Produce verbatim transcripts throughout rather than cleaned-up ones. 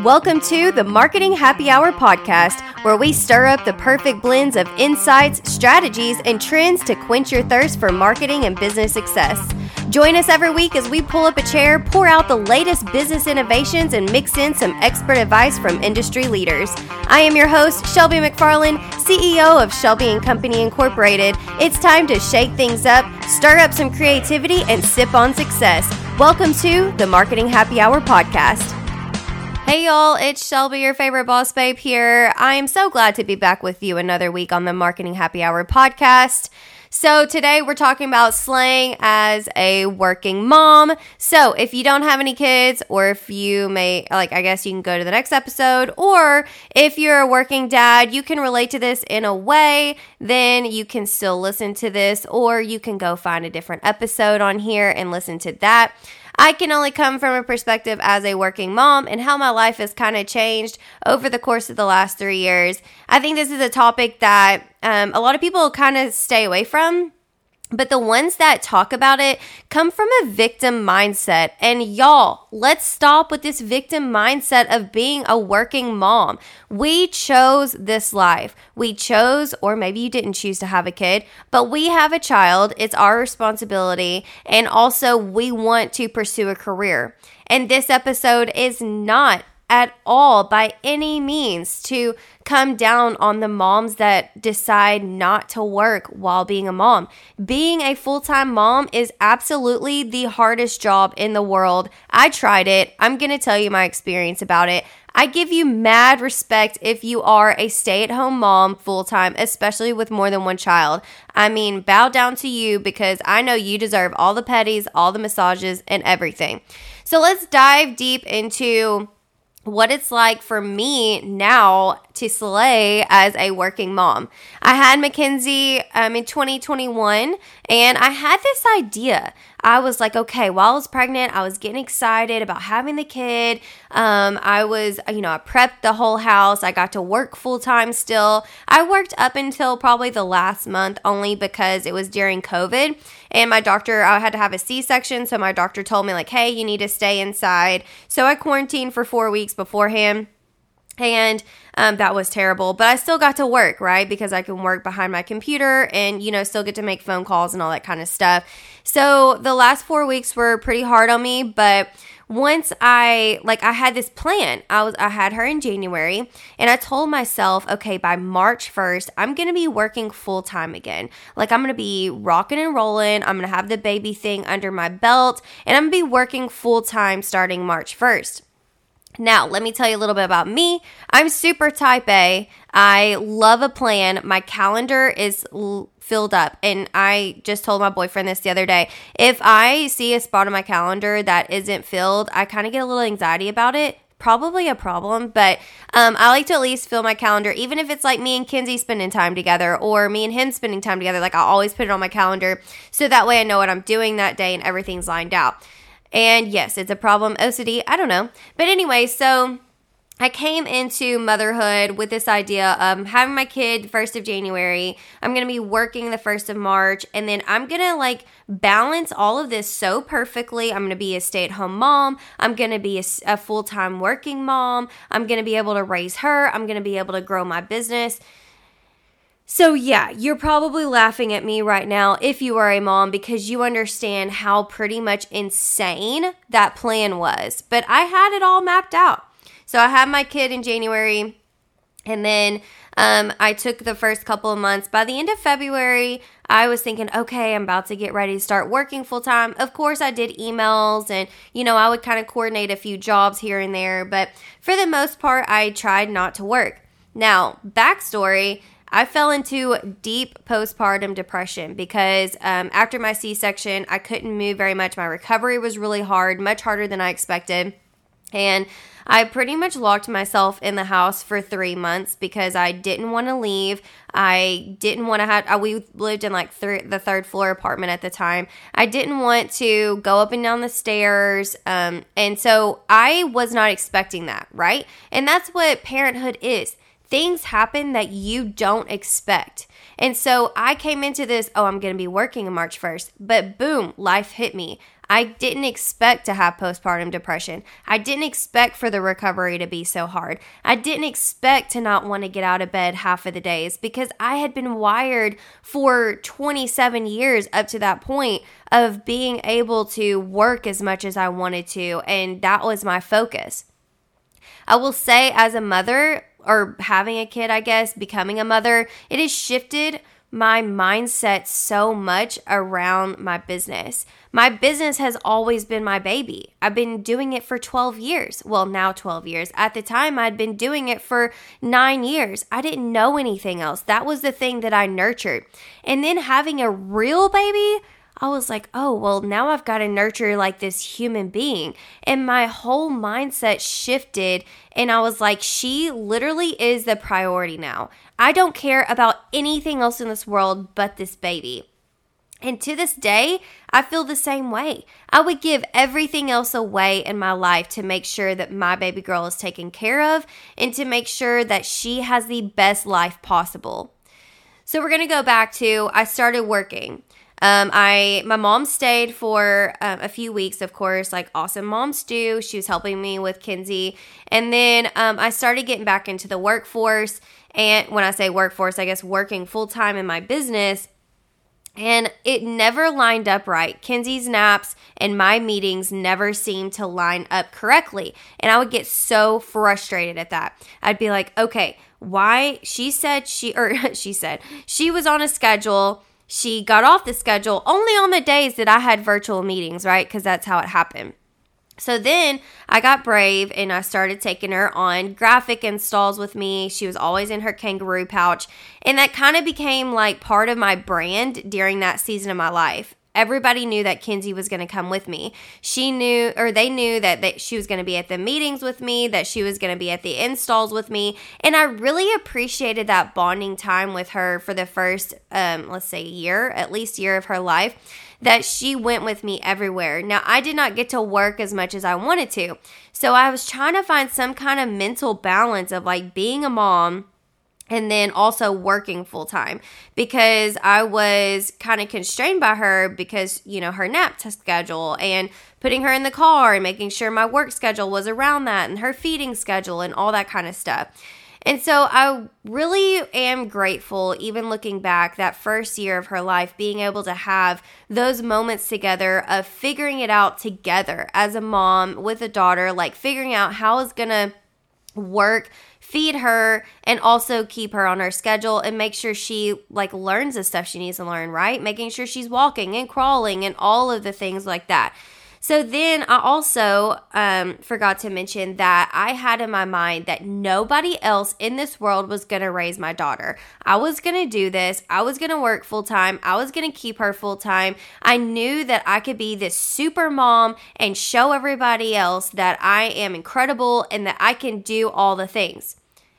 Welcome to the Marketing Happy Hour podcast, where we stir up the perfect blends of insights, strategies, and trends to quench your thirst for marketing and business success. Join us every week as we pull up a chair, pour out the latest business innovations, and mix in some expert advice from industry leaders. I am your host, Shelby McFarland, C E O of Shelby and Company Incorporated. It's time to shake things up, stir up some creativity, and sip on success. Welcome to the Marketing Happy Hour podcast. Hey y'all, it's Shelby, your favorite boss babe here. I am so glad to be back with you another week on the Marketing Happy Hour podcast. So today we're talking about slang as a working mom. So if you don't have any kids, or if you may, like, I guess you can go to the next episode, or if you're a working dad, you can relate to this in a way, then you can still listen to this, or you can go find a different episode on here and listen to that. I can only come from a perspective as a working mom and how my life has kind of changed over the course of the last three years. I think this is a topic that um, a lot of people kind of stay away from, but the ones that talk about it come from a victim mindset. And y'all, let's stop with this victim mindset of being a working mom. We chose this life. We chose, or maybe you didn't choose to have a kid, but we have a child. It's our responsibility. And also, we want to pursue a career. And this episode is not at all by any means to come down on the moms that decide not to work while being a mom. Being a full-time mom is absolutely the hardest job in the world. I tried it. I'm going to tell you my experience about it. I give you mad respect if you are a stay-at-home mom full-time, especially with more than one child. I mean, bow down to you because I know you deserve all the petties, all the massages, and everything. So let's dive deep into what it's like for me now to slay as a working mom. I had Mackenzie um, in twenty twenty-one, and I had this idea. I was like, okay, while I was pregnant, I was getting excited about having the kid. Um, I was, you know, I prepped the whole house. I got to work full time still. I worked up until probably the last month only because it was during COVID. And my doctor, I had to have a C-section. So my doctor told me like, hey, you need to stay inside. So I quarantined for four weeks beforehand. And um, that was terrible, but I still got to work, right? Because I can work behind my computer and, you know, still get to make phone calls and all that kind of stuff. So the last four weeks were pretty hard on me, but once I, like, I had this plan. I was, I had her in January, and I told myself, okay, by March first, I'm going to be working full time again. Like, I'm going to be rocking and rolling. I'm going to have the baby thing under my belt, and I'm going to be working full time starting March first. Now, let me tell you a little bit about me. I'm super type A. I love a plan. My calendar is l- filled up. And I just told my boyfriend this the other day. If I see a spot on my calendar that isn't filled, I kind of get a little anxiety about it. Probably a problem, but um, I like to at least fill my calendar, even if it's like me and Kenzie spending time together or me and him spending time together. Like, I always put it on my calendar so that way I know what I'm doing that day and everything's lined out. And yes, it's a problem, O C D, I don't know. But anyway, so I came into motherhood with this idea of having my kid first of January. I'm going to be working the first of March. And then I'm going to like balance all of this so perfectly. I'm going to be a stay-at-home mom. I'm going to be a, a full-time working mom. I'm going to be able to raise her. I'm going to be able to grow my business. So yeah, you're probably laughing at me right now if you are a mom because you understand how pretty much insane that plan was. But I had it all mapped out. So I had my kid in January, and then um, I took the first couple of months. By the end of February, I was thinking, okay, I'm about to get ready to start working full time. Of course, I did emails and, you know, I would kind of coordinate a few jobs here and there. But for the most part, I tried not to work. Now, backstory, I fell into deep postpartum depression because um, after my C-section, I couldn't move very much. My recovery was really hard, much harder than I expected. And I pretty much locked myself in the house for three months because I didn't want to leave. I didn't want to have, uh, we lived in like th- the third floor apartment at the time. I didn't want to go up and down the stairs. Um, and so I was not expecting that, right? And that's what parenthood is. Things happen that you don't expect. And so I came into this, oh, I'm going to be working on March first. But boom, life hit me. I didn't expect to have postpartum depression. I didn't expect for the recovery to be so hard. I didn't expect to not want to get out of bed half of the days because I had been wired for twenty-seven years up to that point of being able to work as much as I wanted to, and that was my focus. I will say, as a mother, or having a kid, I guess, becoming a mother, it has shifted my mindset so much around my business. My business has always been my baby. I've been doing it for twelve years. Well, now twelve years. At the time, I'd been doing it for nine years. I didn't know anything else. That was the thing that I nurtured. And then having a real baby, I was like, oh, well, now I've got to nurture like this human being. And my whole mindset shifted. And I was like, she literally is the priority now. I don't care about anything else in this world but this baby. And to this day, I feel the same way. I would give everything else away in my life to make sure that my baby girl is taken care of and to make sure that she has the best life possible. So we're going to go back to, I started working. Um, I my mom stayed for um, a few weeks, of course, like awesome moms do. She was helping me with Kinsey. And then um, I started getting back into the workforce. And when I say workforce, I guess working full-time in my business. And it never lined up right. Kinsey's naps and my meetings never seemed to line up correctly. And I would get so frustrated at that. I'd be like, okay, why? She said she, or she said, she was on a schedule. She got off the schedule only on the days that I had virtual meetings, right? Because that's how it happened. So then I got brave and I started taking her on graphic installs with me. She was always in her kangaroo pouch. And that kind of became like part of my brand during that season of my life. Everybody knew that Kinsey was going to come with me. She knew, or they knew that they, she was going to be at the meetings with me, that she was going to be at the installs with me. And I really appreciated that bonding time with her for the first, um, let's say year, at least year of her life, that she went with me everywhere. Now, I did not get to work as much as I wanted to. So I was trying to find some kind of mental balance of like being a mom and then also working full time because I was kind of constrained by her because, you know, her nap schedule and putting her in the car and making sure my work schedule was around that and her feeding schedule and all that kind of stuff. And so I really am grateful, even looking back, that first year of her life, being able to have those moments together of figuring it out together as a mom with a daughter, like figuring out how it's going to work, feed her, and also keep her on her schedule and make sure she like learns the stuff she needs to learn, right? Making sure she's walking and crawling and all of the things like that. So then I also um, forgot to mention that I had in my mind that nobody else in this world was going to raise my daughter. I was going to do this. I was going to work full time. I was going to keep her full time. I knew that I could be this super mom and show everybody else that I am incredible and that I can do all the things.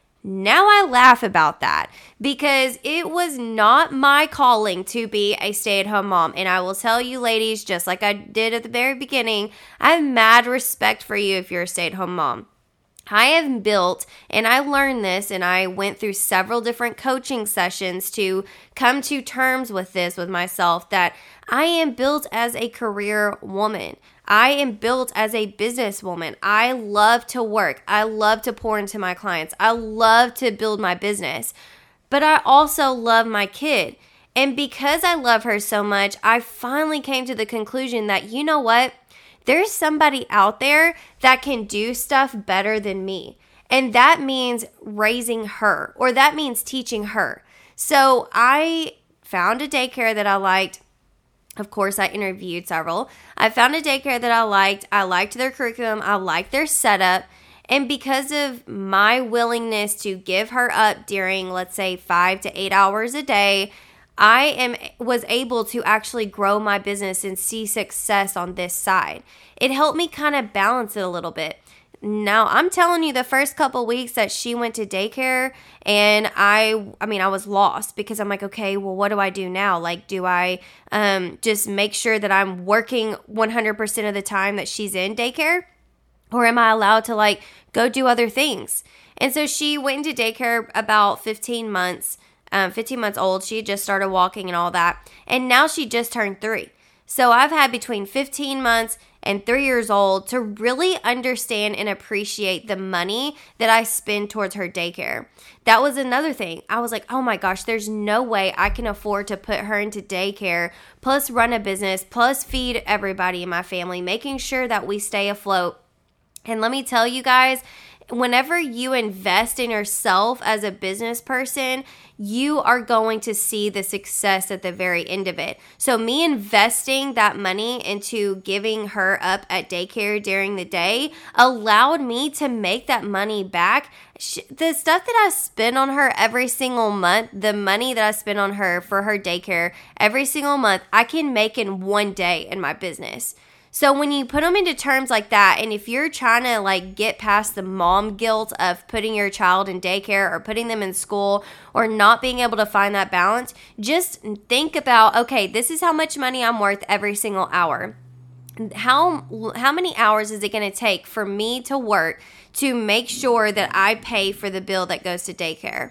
Now I laugh about that because it was not my calling to be a stay-at-home mom. And I will tell you, ladies, just like I did at the very beginning, I have mad respect for you if you're a stay-at-home mom. I have built, and I learned this, and I went through several different coaching sessions to come to terms with this with myself, that I am built as a career woman. I am built as a businesswoman. I love to work. I love to pour into my clients. I love to build my business. But I also love my kid. And because I love her so much, I finally came to the conclusion that, you know what? There's somebody out there that can do stuff better than me. And that means raising her, or that means teaching her. So I found a daycare that I liked. Of course, I interviewed several. I found a daycare that I liked. I liked their curriculum. I liked their setup. And because of my willingness to give her up during, let's say, five to eight hours a day, I am was able to actually grow my business and see success on this side. It helped me kind of balance it a little bit. Now, I'm telling you, the first couple weeks that she went to daycare, and I, I mean, I was lost because I'm like, okay, well, what do I do now? Like, do I um, just make sure that I'm working one hundred percent of the time that she's in daycare? Or am I allowed to, like, go do other things? And so she went into daycare about fifteen months, um, fifteen months old. She had just started walking and all that. And now she just turned three. So I've had between fifteen months and three years old to really understand and appreciate the money that I spend towards her daycare. That was another thing. I was like, oh my gosh, there's no way I can afford to put her into daycare, plus run a business, plus feed everybody in my family, making sure that we stay afloat. And let me tell you guys, whenever you invest in yourself as a business person, you are going to see the success at the very end of it. So me investing that money into giving her up at daycare during the day allowed me to make that money back. The stuff that I spend on her every single month, the money that I spend on her for her daycare every single month, I can make in one day in my business. So when you put them into terms like that, and if you're trying to like get past the mom guilt of putting your child in daycare or putting them in school or not being able to find that balance, just think about, okay, this is how much money I'm worth every single hour. How how many hours is it going to take for me to work to make sure that I pay for the bill that goes to daycare?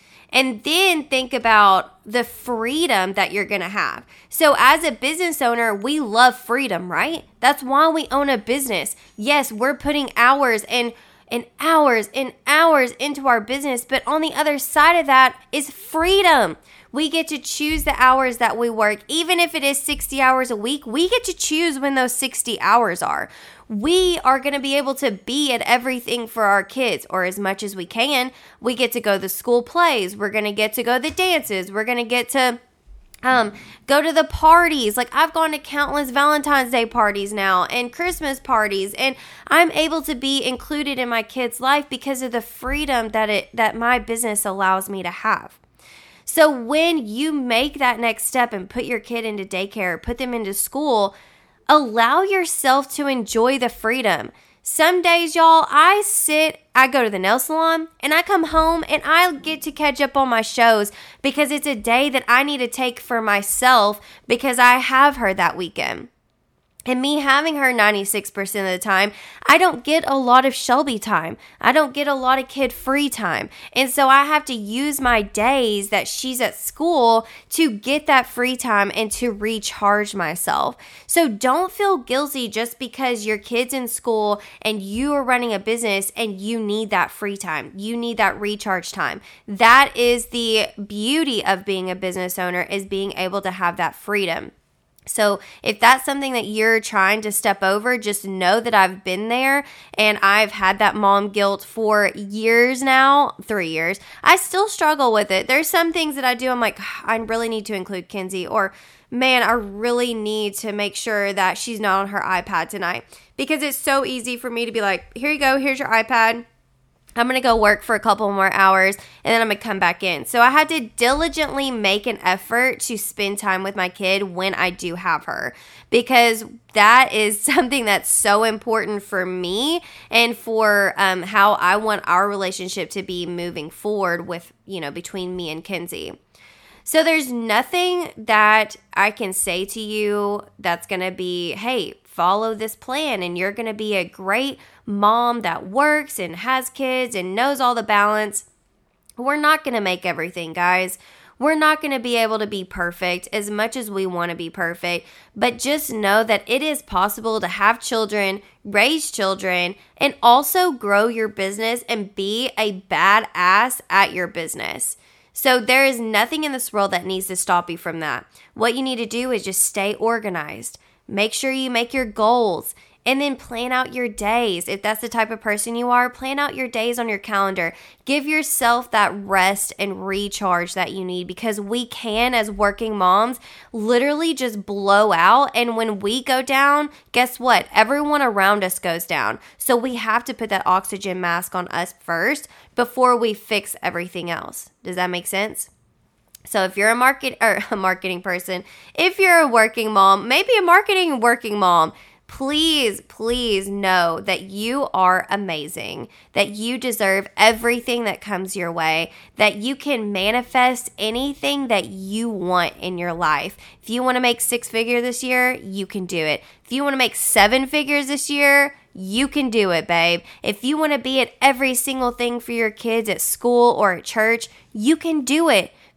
And then think about the freedom that you're going to have. So as a business owner, we love freedom, right? That's why we own a business. Yes, we're putting hours and and hours and hours into our business, but on the other side of that is freedom. We get to choose the hours that we work. Even if it is sixty hours a week, we get to choose when those sixty hours are. We are going to be able to be at everything for our kids, or as much as we can. We get to go to the school plays. We're going to get to go to the dances. We're going to get to um, go to the parties. Like I've gone to countless Valentine's Day parties now and Christmas parties, and I'm able to be included in my kids' life because of the freedom that it that my business allows me to have. So when you make that next step and put your kid into daycare, put them into school, allow yourself to enjoy the freedom. Some days, y'all, I sit, I go to the nail salon, and I come home and I get to catch up on my shows because it's a day that I need to take for myself because I have her that weekend. And me having her ninety-six percent of the time, I don't get a lot of Shelby time. I don't get a lot of kid free time. And so I have to use my days that she's at school to get that free time and to recharge myself. So don't feel guilty just because your kid's in school and you are running a business and you need that free time. You need that recharge time. That is the beauty of being a business owner, is being able to have that freedom. So if that's something that you're trying to step over, just know that I've been there and I've had that mom guilt for years now, three years. I still struggle with it. There's some things that I do. I'm like, I really need to include Kenzie, or man, I really need to make sure that she's not on her iPad tonight, because it's so easy for me to be like, here you go, here's your iPad. I'm going to go work for a couple more hours and then I'm going to come back in. So I had to diligently make an effort to spend time with my kid when I do have her, because that is something that's so important for me and for um, how I want our relationship to be moving forward with, you know, between me and Kenzie. So there's nothing that I can say to you that's going to be, hey, follow this plan and you're going to be a great mom that works and has kids and knows all the balance. We're not going to make everything, guys. We're not going to be able to be perfect as much as we want to be perfect, but just know that it is possible to have children, raise children, and also grow your business and be a badass at your business. So there is nothing in this world that needs to stop you from that. What you need to do is just stay organized. Make sure you make your goals and then plan out your days. If that's the type of person you are, plan out your days on your calendar. Give yourself that rest and recharge that you need, because we can, as working moms, literally just blow out. And when we go down, guess what? Everyone around us goes down. So we have to put that oxygen mask on us first before we fix everything else. Does that make sense? So if you're a market or a marketing person, if you're a working mom, maybe a marketing working mom, please, please know that you are amazing, that you deserve everything that comes your way, that you can manifest anything that you want in your life. If you want to make six figures this year, you can do it. If you want to make seven figures this year, you can do it, babe. If you want to be at every single thing for your kids at school or at church, you can do it.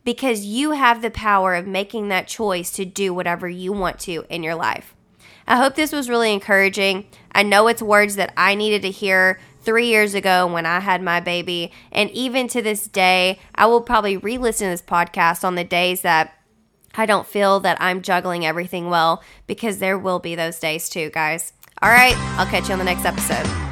because you have the power of making that choice to do whatever you want to in your life. I hope this was really encouraging. I know it's words that I needed to hear three years ago when I had my baby. And even to this day, I will probably re-listen to this podcast on the days that I don't feel that I'm juggling everything well, because there will be those days too, guys. All right, I'll catch you on the next episode.